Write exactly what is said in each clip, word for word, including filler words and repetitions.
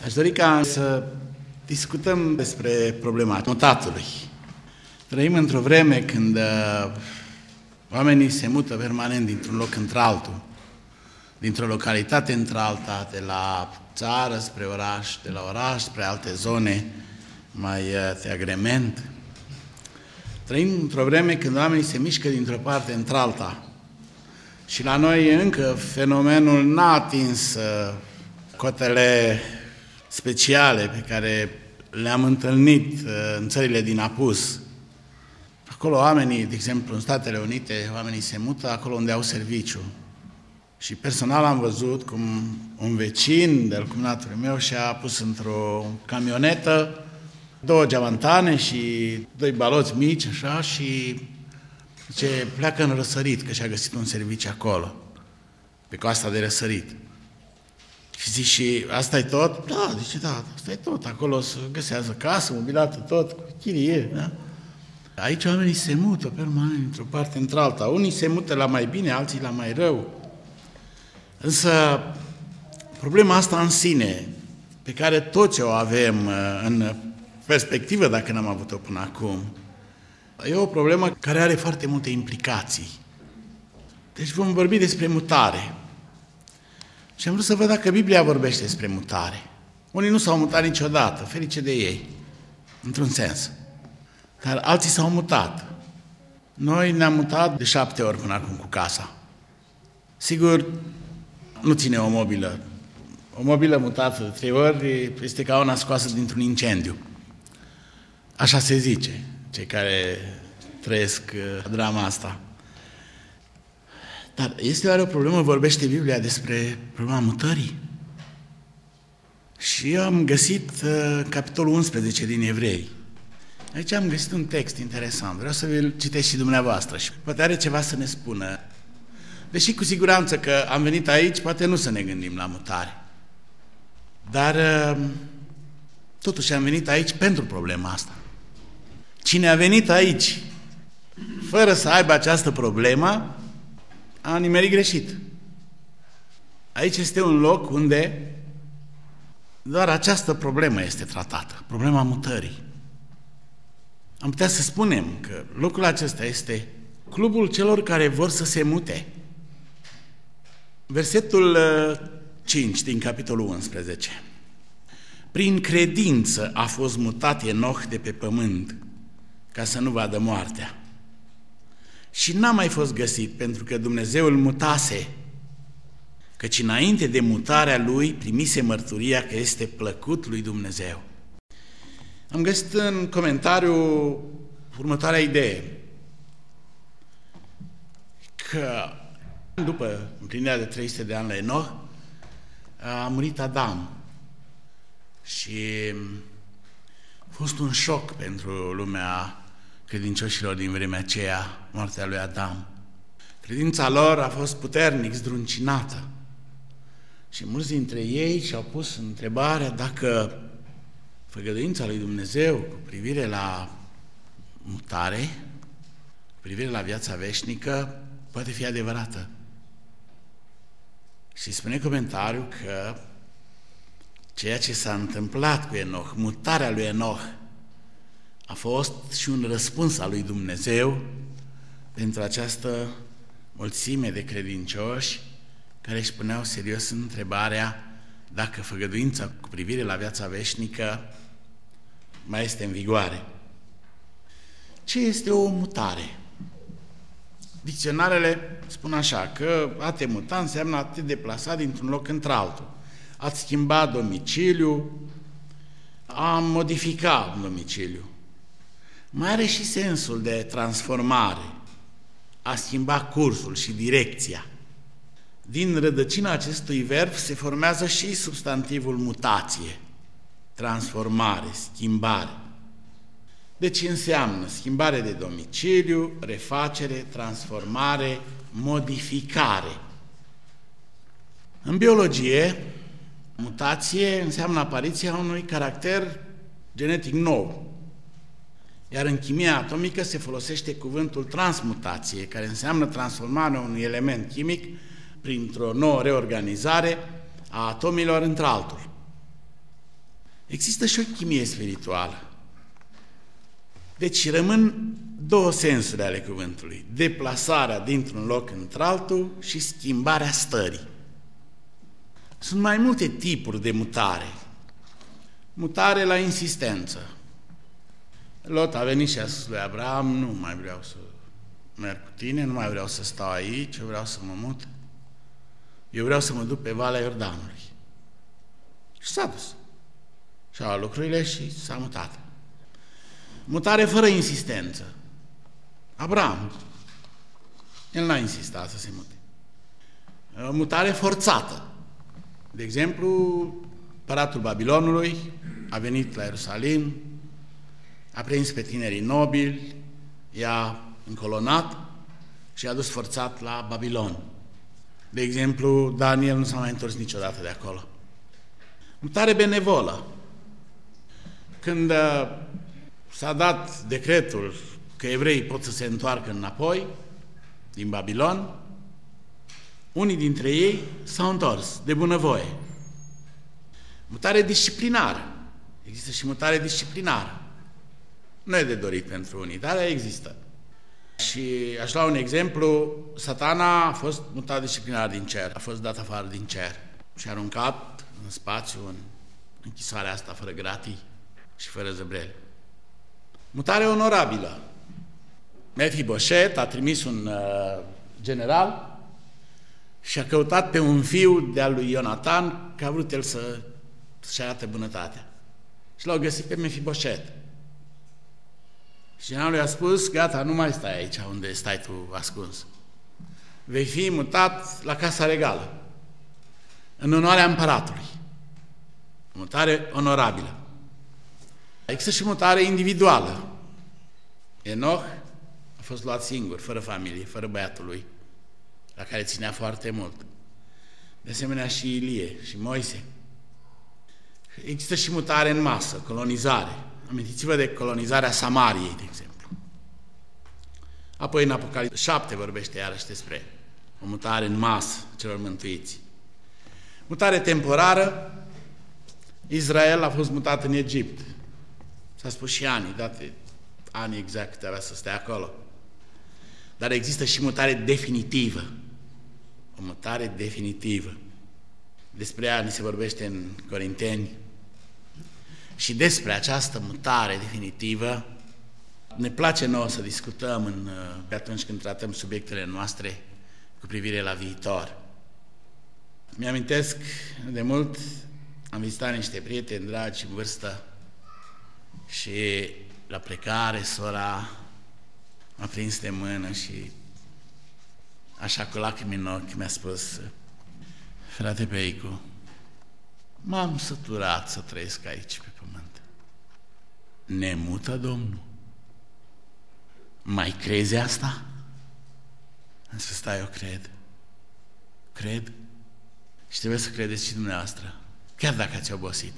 Aș dori ca să discutăm despre problema mutatului. Trăim într-o vreme când uh, oamenii se mută permanent dintr-un loc într-altul, dintr-o localitate într-alta, de la țară spre oraș, de la oraș spre alte zone mai uh, de agrement. Trăim într-o vreme când oamenii se mișcă dintr-o parte într-alta. Și la noi încă fenomenul n-a atins uh, cotele speciale pe care le-am întâlnit uh, în țările din apus. Acolo oamenii, de exemplu, în Statele Unite, oamenii se mută acolo unde au serviciu. Și personal am văzut cum un vecin de-al cumnatului meu și-a pus într-o camionetă două geamantane și doi baloți mici, așa, și zice, pleacă în răsărit, că și-a găsit un serviciu acolo, pe coasta de răsărit. Și zice, și asta e tot? Da, zice, da, asta e tot. Acolo se găsează casă, mobilată, tot, cu chirie, da? Aici oamenii se mută permanent într-o parte într-alta. Unii se mută la mai bine, alții la mai rău. Însă, problema asta în sine, pe care toți o avem în perspectivă, dacă n-am avut-o până acum, e o problemă care are foarte multe implicații. Deci vom vorbi despre mutare. Și am vrut să văd dacă Biblia vorbește despre mutare. Unii nu s-au mutat niciodată, ferice de ei, într-un sens. Dar alții s-au mutat. Noi ne-am mutat de șapte ori până acum cu casa. Sigur, nu ține o mobilă. O mobilă mutată de trei ori este ca una scoasă dintr-un incendiu. Așa se zice, cei care trăiesc drama asta. Dar este oare o problemă? Vorbește Biblia despre problema mutării? Și eu am găsit uh, capitolul unsprezece din Evrei. Aici am găsit un text interesant. Vreau să vi-l citesc și dumneavoastră și poate are ceva să ne spună. Deși cu siguranță că am venit aici, poate nu să ne gândim la mutare. Dar uh, totuși am venit aici pentru problema asta. Cine a venit aici fără să aibă această problemă, a nimerit greșit. Aici este un loc unde doar această problemă este tratată, problema mutării. Am putea să spunem că locul acesta este clubul celor care vor să se mute. Versetul cinci din capitolul unsprezece. Prin credință a fost mutat Enoch de pe pământ, ca să nu vadă moartea. Și n-a mai fost găsit, pentru că Dumnezeu îl mutase, căci înainte de mutarea lui primise mărturia că este plăcut lui Dumnezeu. Am găsit în comentariu următoarea idee, că după împlinirea de trei sute de ani la Enoch, a murit Adam și a fost un șoc pentru lumea credincioșilor din vremea aceea, moartea lui Adam. Credința lor a fost puternic zdruncinată și mulți dintre ei și-au pus întrebarea dacă făgăduința lui Dumnezeu cu privire la mutare, cu privire la viața veșnică, poate fi adevărată. Și spune comentariul că ceea ce s-a întâmplat cu Enoch, mutarea lui Enoch, a fost și un răspuns al lui Dumnezeu pentru această mulțime de credincioși care își puneau serios întrebarea dacă făgăduința cu privire la viața veșnică mai este în vigoare. Ce este o mutare? Dicționarele spun așa, că a te muta înseamnă a te deplasa dintr-un loc într-altul, a-ți schimba domiciliu, a modifica un domiciliu. Mai are și sensul de transformare, a schimba cursul și direcția. Din rădăcina acestui verb se formează și substantivul mutație, transformare, schimbare. Deci înseamnă schimbare de domiciliu, refacere, transformare, modificare. În biologie, mutație înseamnă apariția unui caracter genetic nou. Iar în chimia atomică se folosește cuvântul transmutație, care înseamnă transformarea unui element chimic printr-o nouă reorganizare a atomilor într-altul. Există și o chimie spirituală. Deci rămân două sensuri ale cuvântului. Deplasarea dintr-un loc într-altul și schimbarea stării. Sunt mai multe tipuri de mutare. Mutare la insistență. Lot a venit și a spus lui Abraham: nu mai vreau să merg cu tine, nu mai vreau să stau aici, eu vreau să mă mut. Eu vreau să mă duc pe Valea Iordanului. Și s-a dus. Și-a luat lucrurile și s-a mutat. Mutare fără insistență. Abraham, el n-a insistat să se mute. Mutare forțată. De exemplu, împăratul Babilonului a venit la Ierusalim, a prins pe tinerii nobili, i-a încolonat și i-a dus forțat la Babilon. De exemplu, Daniel nu s-a mai întors niciodată de acolo. Mutare benevolă. Când uh, s-a dat decretul că evreii pot să se întoarcă înapoi din Babilon, unii dintre ei s-au întors de bunăvoie. Mutare disciplinară. Există și mutare disciplinară. Nu e de dorit pentru unii, dar există. Și aș lua un exemplu: Satana a fost mutat disciplinar din cer, a fost dat afară din cer și aruncat în spațiu, în închisoarea asta fără gratii și fără zăbrele. Mutare onorabilă. Mefiboset a trimis un uh, general și a căutat pe un fiu de-al lui Ionatan, că a vrut el să-și arate bunătatea. Și l-au găsit pe Mefiboset. Și generalul i-a spus: gata, nu mai stai aici unde stai tu ascuns. Vei fi mutat la Casa Regală, în onoarea împăratului. Mutare onorabilă. Există și mutare individuală. Enoch a fost luat singur, fără familie, fără băiatul lui, la care ținea foarte mult. De asemenea și Ilie și Moise. Există și mutare în masă, colonizare. Amintiți-vă de colonizarea Samariei, de exemplu. Apoi în Apocalipsa șapte vorbește iarăși despre o mutare în masă celor mântuiți. Mutare temporară. Israel a fost mutat în Egipt. S-a spus și anii, date anii exact cât avea să stea acolo. Dar există și mutare definitivă. O mutare definitivă. Despre ea ni se vorbește în Corinteni. Și despre această mutare definitivă ne place nouă să discutăm în, atunci când tratăm subiectele noastre cu privire la viitor. Mi-amintesc de mult, am vizitat niște prieteni dragi în vârstă și la plecare sora m-a prins de mână și așa cu lacrimi în ochi mi-a spus: frate Peicu, m-am săturat să trăiesc aici pe pământ. Ne mută Domnul. Mai crezi asta? Am spus: da, eu cred. Cred. Și trebuie să credeți și dumneavoastră, chiar dacă ați obosit.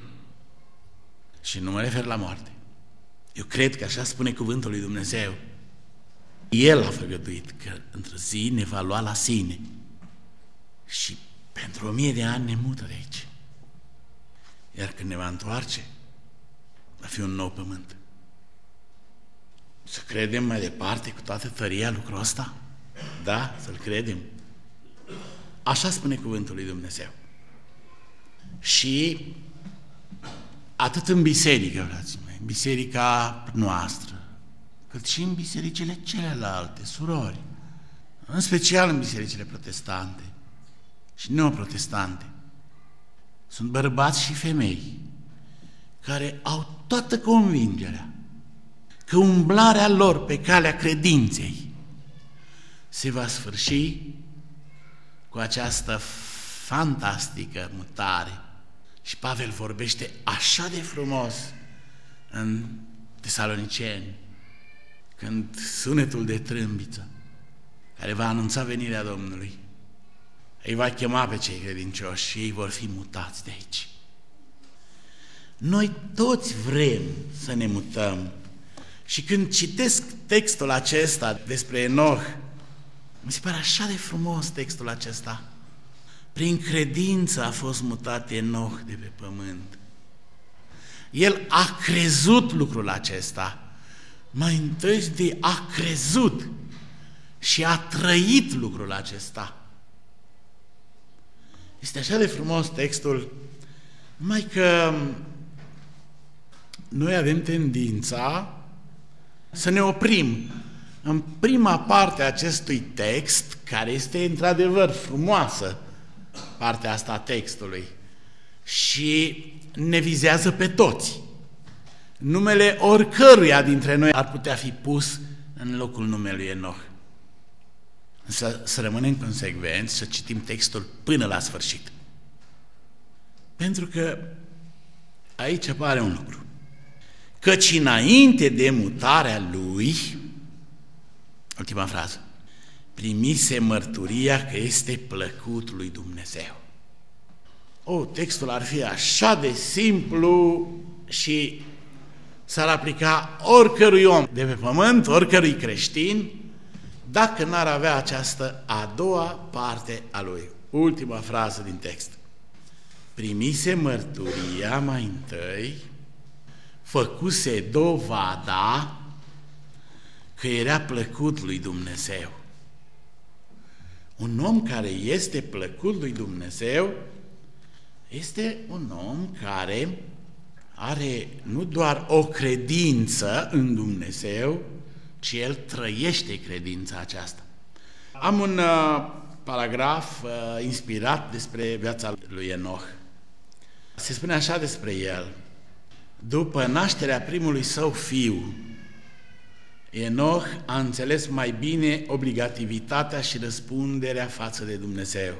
Și nu mă refer la moarte. Eu cred că așa spune cuvântul lui Dumnezeu. El a făgăduit că într-o zi ne va lua la sine. Și pentru o mie de ani ne mută de aici. Iar când ne va întoarce, va fi un nou pământ. Să credem mai departe cu toată tăria lucrul ăsta? Da, să-l credem. Așa spune cuvântul lui Dumnezeu. Și atât în biserică, frații mei, în biserica noastră, cât și în bisericile celelalte, surori, în special în bisericile protestante și neoprotestante, sunt bărbați și femei care au toată convingerea că umblarea lor pe calea credinței se va sfârși cu această fantastică mutare. Și Pavel vorbește așa de frumos în Tesaloniceni, când sunetul de trâmbiță care va anunța venirea Domnului îi va chema pe cei credincioși și ei vor fi mutați de aici. Noi toți vrem să ne mutăm. Și când citesc textul acesta despre Enoch, mi se pare așa de frumos textul acesta. Prin credință a fost mutat Enoch de pe pământ. El a crezut lucrul acesta. Mai întâi de a crezut și a trăit lucrul acesta. Este așa de frumos textul, numai că noi avem tendința să ne oprim în prima parte a acestui text, care este într-adevăr frumoasă, partea asta a textului, și ne vizează pe toți. Numele oricăruia dintre noi ar putea fi pus în locul numelui Enoch. Însă să rămânem consecvenți, să citim textul până la sfârșit. Pentru că aici apare un lucru. Căci înainte de mutarea lui, ultima frază, primise mărturia că este plăcut lui Dumnezeu. O, textul ar fi așa de simplu și s-ar aplica oricărui om de pe pământ, oricărui creștin, dacă n-ar avea această a doua parte a lui. Ultima frază din text. Primise mărturia mai întâi, făcuse dovada că era plăcut lui Dumnezeu. Un om care este plăcut lui Dumnezeu este un om care are nu doar o credință în Dumnezeu, ci el trăiește credința aceasta. Am un uh, paragraf uh, inspirat despre viața lui Enoch. Se spune așa despre el: după nașterea primului său fiu, Enoch a înțeles mai bine obligativitatea și răspunderea față de Dumnezeu.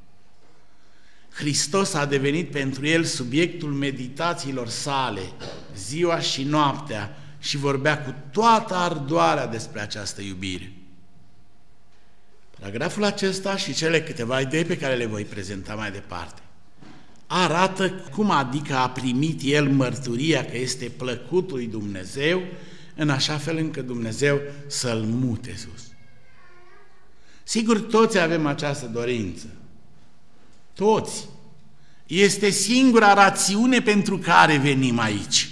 Hristos a devenit pentru el subiectul meditațiilor sale, ziua și noaptea, și vorbea cu toată ardoarea despre această iubire. Paragraful acesta și cele câteva idei pe care le voi prezenta mai departe arată cum adică a primit el mărturia că este plăcut lui Dumnezeu, în așa fel încât Dumnezeu să-l mute sus. Sigur, toți avem această dorință. Toți. Este singura rațiune pentru care venim aici.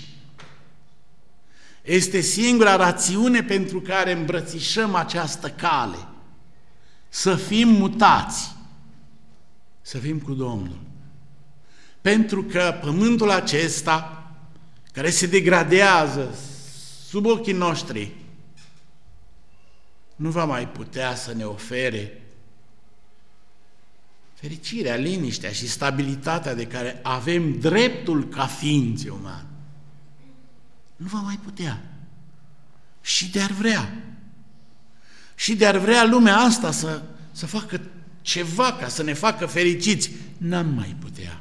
Este singura rațiune pentru care îmbrățișăm această cale. Să fim mutați, să fim cu Domnul. Pentru că pământul acesta, care se degradează sub ochii noștri, nu va mai putea să ne ofere fericirea, liniștea și stabilitatea de care avem dreptul ca ființe umane. Nu va mai putea. Și de-ar vrea. Și de-ar vrea lumea asta să, să facă ceva ca să ne facă fericiți. N-am mai putea.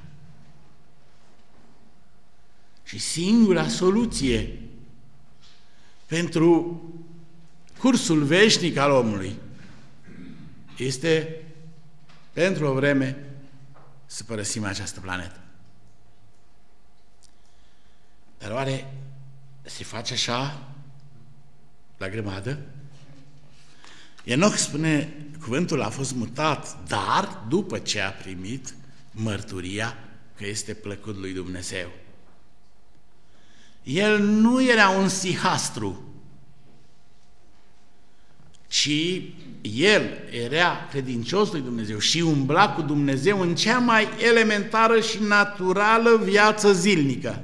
Și singura soluție pentru cursul veșnic al omului este, pentru o vreme, să părăsim această planetă. Dar oare se face așa la grămadă? Enoch spune, cuvântul a fost mutat, dar după ce a primit mărturia că este plăcut lui Dumnezeu. El nu era un sihastru, ci el era credincios lui Dumnezeu și umbla cu Dumnezeu în cea mai elementară și naturală viață zilnică.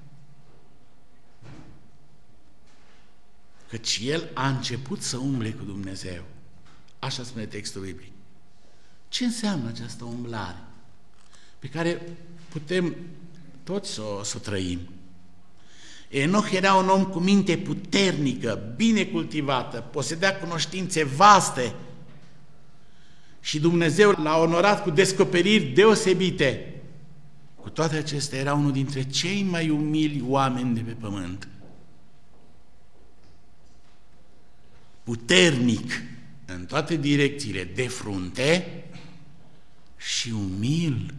Căci el a început să umble cu Dumnezeu. Așa spune textul biblic. Ce înseamnă această umblare pe care putem toți să o, să o trăim? Enoch era un om cu minte puternică, bine cultivată, posedea cunoștințe vaste și Dumnezeu l-a onorat cu descoperiri deosebite. Cu toate acestea era unul dintre cei mai umili oameni de pe pământ. Puternic în toate direcțiile, de frunte și umil.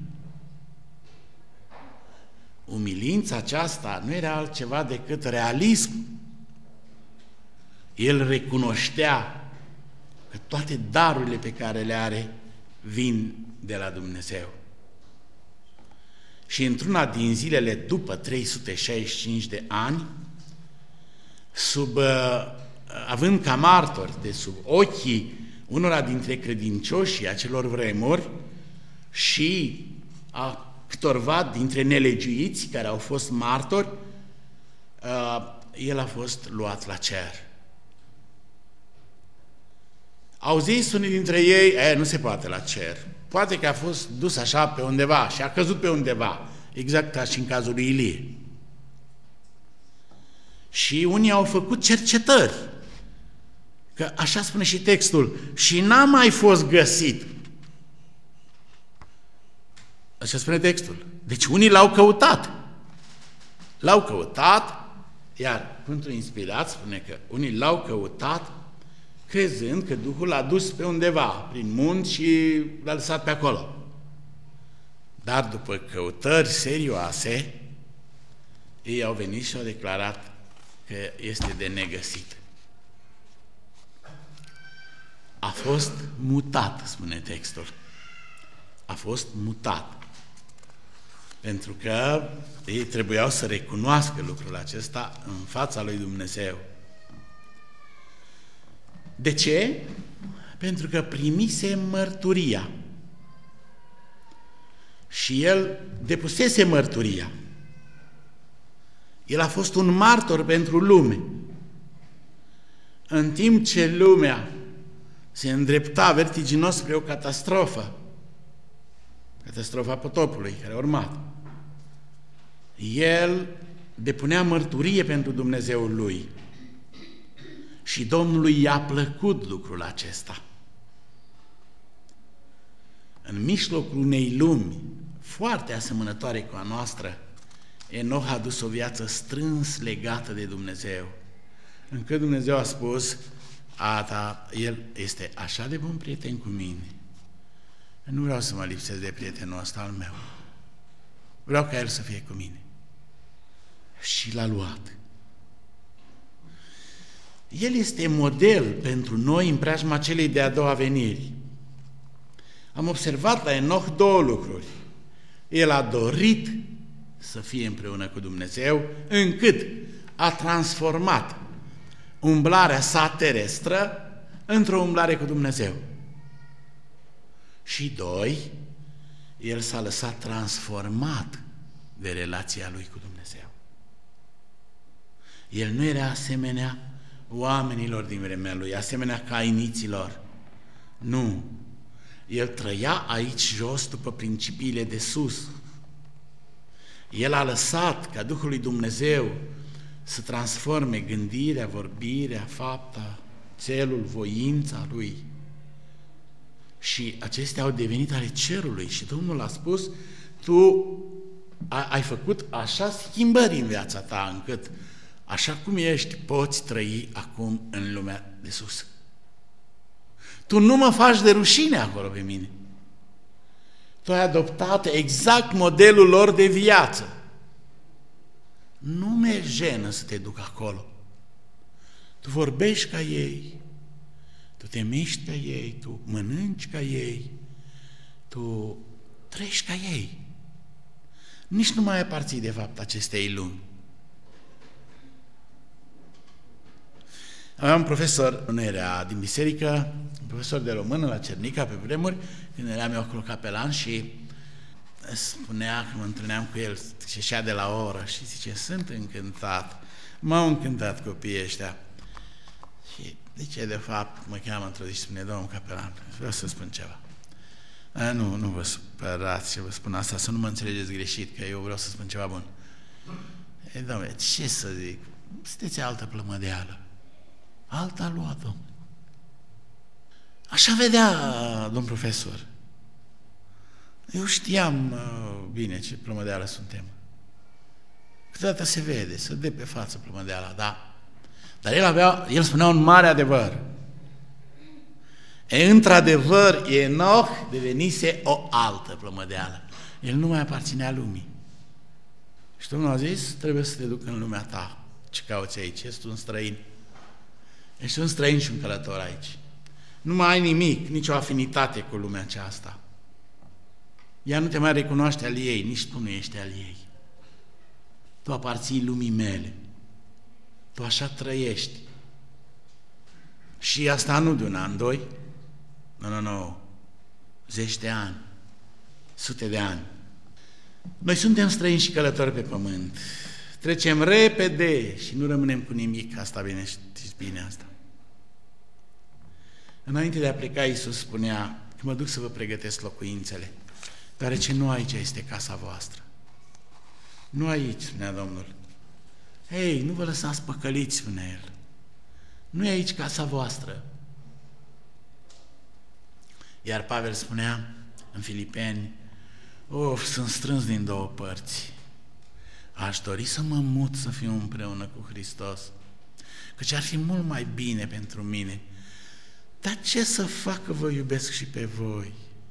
Umilința aceasta nu era altceva decât realism. El recunoștea că toate darurile pe care le are vin de la Dumnezeu. și într-una din zilele după trei sute șaizeci și cinci de ani, sub, având ca martori de sub ochii unora dintre credincioșii acelor vremuri și a câtorva dintre nelegiuiți care au fost martori, el a fost luat la cer. Au zis unii dintre ei, e, nu se poate la cer. Poate că a fost dus așa pe undeva și a căzut pe undeva, exact ca și în cazul lui Ilie. Și unii au făcut cercetări, că așa spune și textul, și n-a mai fost găsit. Așa spune textul. Deci unii l-au căutat. L-au căutat, iar cuvântul inspirat spune că unii l-au căutat crezând că Duhul l-a dus pe undeva, prin munți și l-a lăsat pe acolo. Dar după căutări serioase, ei au venit și au declarat că este de negăsit. A fost mutat, spune textul. A fost mutat. Pentru că ei trebuiau să recunoască lucrul acesta în fața lui Dumnezeu. De ce? Pentru că primise mărturia. Și el depusese mărturia. El a fost un martor pentru lume. În timp ce lumea se îndrepta vertiginos spre o catastrofă, catastrofa potopului care a urmat, el depunea mărturie pentru Dumnezeul lui. Și Domnului i-a plăcut lucrul acesta. În mijlocul unei lumi foarte asemănătoare cu a noastră, Enoch a dus o viață strâns legată de Dumnezeu, încât Dumnezeu a spus, a ta, el este așa de bun prieten cu mine, nu vreau să mă lipsesc de prietenul ăsta al meu, vreau ca el să fie cu mine. Și l-a luat. El este model pentru noi în preajma celei de-a doua veniri. Am observat la Enoch două lucruri. El a dorit să fie împreună cu Dumnezeu, încât a transformat umblarea sa terestră într-o umblare cu Dumnezeu. Și doi, el s-a lăsat transformat de relația lui cu Dumnezeu. El nu era asemenea oamenilor din vremea lui, asemenea cainiților. Nu. El trăia aici jos după principiile de sus. El a lăsat ca Duhul lui Dumnezeu să transforme gândirea, vorbirea, fapta, țelul, voința lui. Și acestea au devenit ale cerului și Domnul a spus, tu ai făcut așa schimbări în viața ta, încât așa cum ești, poți trăi acum în lumea de sus. Tu nu mă faci de rușine acolo pe mine. Tu ai adoptat exact modelul lor de viață. Nu mi-e jenă să te duc acolo. Tu vorbești ca ei, tu te miști ca ei, tu mănânci ca ei, tu trăiești ca ei. Nici nu mai aparții de fapt acestei lumi. Aveam un profesor, nu era din biserică, un profesor de română la Cernica pe vremuri, când eram eu acolo capelan și spunea că mă întâlneam cu el, ședea de la o oră și zice, sunt încântat, m-au încântat copiii ăștia. Și zice, de fapt, mă cheamă într-o zi și spune, domnul capelan, vreau să spun ceva. A, nu, nu vă supărați și vă spun asta, să nu mă înțelegeți greșit, că eu vreau să spun ceva bun. Ei, domnule, ce să zic, sunteți altă plămădeală. Alta a luat-o. Așa vedea domn profesor. Eu știam uh, bine ce plămădeală suntem. Câteodată se vede, se dă pe față plămădeala, da. Dar el avea, el spunea un mare adevăr. E, într-adevăr, Enoch devenise o altă plămădeală. El nu mai aparținea lumii. Și Domnul a zis, trebuie să te duc în lumea ta. Ce cauți aici? Ești un străin. Ești un străin și un călător aici. Nu mai ai nimic, nicio afinitate cu lumea aceasta. ea nu te mai recunoaște al ei, nici tu nu ești al ei. Tu aparții lumii mele. Tu așa trăiești. Și asta nu de un an, doi, nu, nu, nu, zeci de ani, sute de ani. Noi suntem străini și călători pe pământ. Trecem repede și nu rămânem cu nimic. Asta bine, știți bine asta. Înainte de a pleca, Iisus spunea că mă duc să vă pregătesc locuințele, deoarece nu aici este casa voastră. Nu aici, spunea Domnul. Hei, nu vă lăsați păcăliți, spunea El. Nu e aici casa voastră. Iar Pavel spunea în Filipeni, of, sunt strâns din două părți. Aș dori să mă mut să fiu împreună cu Hristos, căci ar fi mult mai bine pentru mine. Dar ce să fac că vă iubesc și pe voi?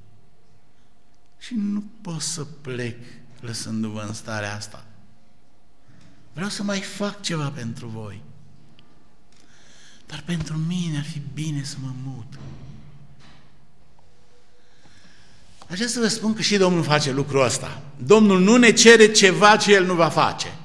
Și nu pot să plec lăsându-vă în starea asta. Vreau să mai fac ceva pentru voi. Dar pentru mine ar fi bine să mă mut. Aș vrea să vă spun că și Domnul face lucrul ăsta. Domnul nu ne cere ceva ce El nu va face.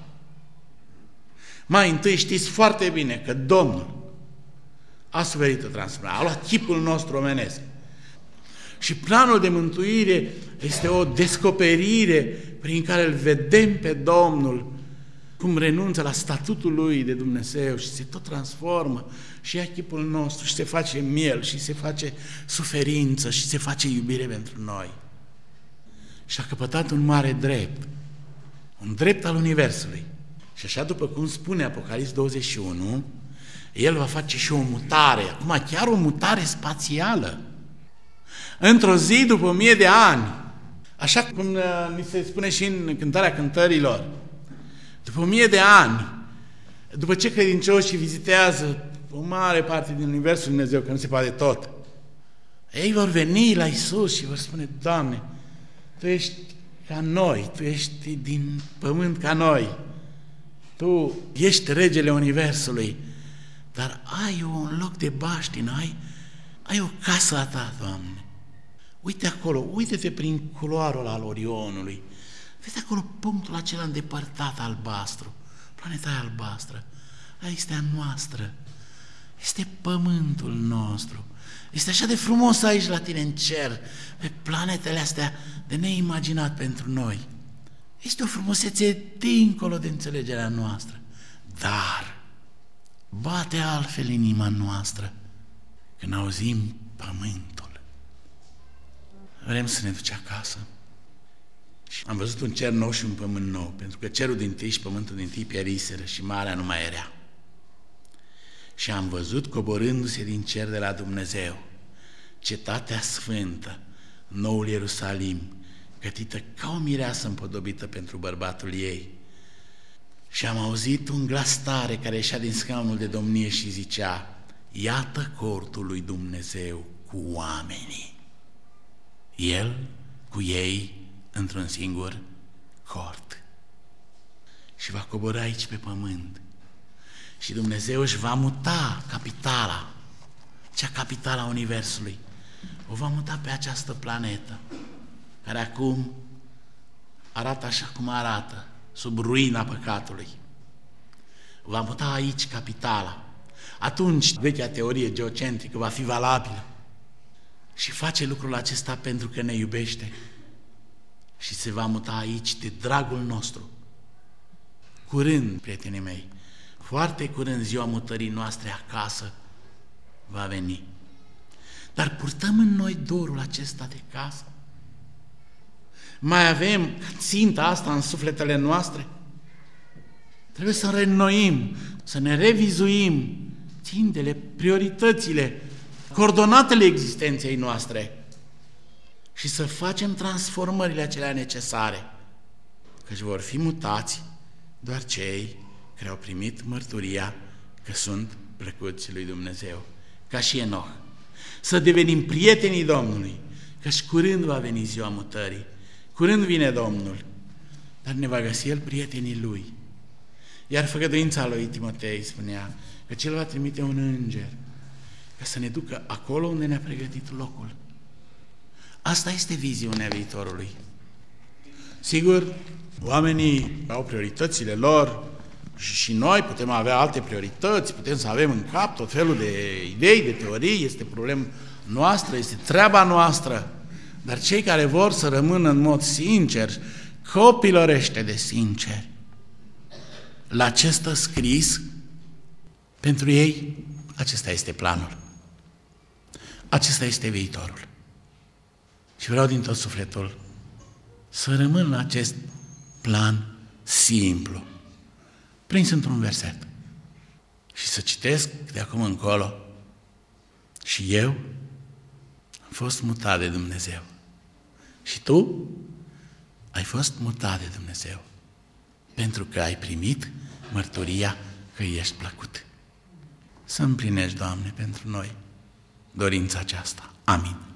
Mai întâi știți foarte bine că Domnul a suferit o transformare, a luat chipul nostru omenesc. Și planul de mântuire este o descoperire prin care îl vedem pe Domnul cum renunță la statutul Lui de Dumnezeu și se tot transformă și ia chipul nostru și se face miel și se face suferință și se face iubire pentru noi. Și a căpătat un mare drept, un drept al Universului. Și așa, după cum spune Apocalips douăzeci și unu, El va face și o mutare, acum chiar o mutare spațială. Într-o zi, după o mie de ani, așa cum ni se spune și în Cântarea Cântărilor, după o mie de ani, după ce credincioșii vizitează o mare parte din Universul Dumnezeu, că nu se poate tot, ei vor veni la Iisus și vor spune, Doamne, Tu ești ca noi, Tu ești din pământ ca noi, Tu ești regele Universului, dar ai un loc de baștină, ai, ai o casă a Ta, Doamne. Uite acolo, uite-te prin culoarul al Orionului, vezi acolo punctul acela îndepărtat albastru, planeta albastră, aia este a noastră, este pământul nostru, este așa de frumos aici la tine în cer, pe planetele astea de neimaginat pentru noi. Este o frumusețe dincolo de înțelegerea noastră, dar bate altfel inima noastră când auzim pământul. Vrem să ne ducem acasă. Și am văzut un cer nou și un pământ nou, pentru că cerul din tâi și pământul din tâi pieriseră și marea nu mai era. Și am văzut coborându-se din cer de la Dumnezeu cetatea sfântă, noul Ierusalim, gătită ca o mireasă împodobită pentru bărbatul ei. Și am auzit un glas tare care ieșea din scaunul de domnie și zicea, iată cortul lui Dumnezeu cu oamenii. El cu ei într-un singur cort. Și va coborî aici pe pământ. Și Dumnezeu își va muta capitala, cea capitala Universului. O va muta pe această planetă, care acum arată așa cum arată, sub ruina păcatului. O va muta aici capitala. Atunci, vechea teorie geocentrică va fi valabilă. Și face lucrul acesta pentru că ne iubește. Și se va muta aici de dragul nostru. Curând, prietenii mei, foarte curând ziua mutării noastre acasă va veni. Dar purtăm în noi dorul acesta de casă? Mai avem ținta asta în sufletele noastre? Trebuie să reînnoim, să ne revizuim țintele, prioritățile, coordonatele existenței noastre și să facem transformările acelea necesare, căci vor fi mutați doar cei care au primit mărturia că sunt plăcuți lui Dumnezeu, ca și Enoch. Să devenim prietenii Domnului, căci curând va veni ziua mutării, curând vine Domnul, dar ne va găsi El prietenii Lui. Iar făgăduința lui Timotei spunea că Cel va trimite un înger ca să ne ducă acolo unde ne-a pregătit locul. Asta este viziunea viitorului. Sigur, oamenii au prioritățile lor și, și noi putem avea alte priorități, putem să avem în cap tot felul de idei, de teorii, este problema noastră, este treaba noastră, dar cei care vor să rămână în mod sincer, copilărește de sincer, la ce stă scris, pentru ei acesta este planul. Acesta este viitorul. Și vreau din tot sufletul să rămân la acest plan simplu, prins într-un verset, și să citesc de acum încolo: și eu am fost mutat de Dumnezeu și tu ai fost mutat de Dumnezeu, pentru că ai primit mărturia că ești plăcut. Să împlinești, Doamne, pentru noi dorința aceasta. Amin.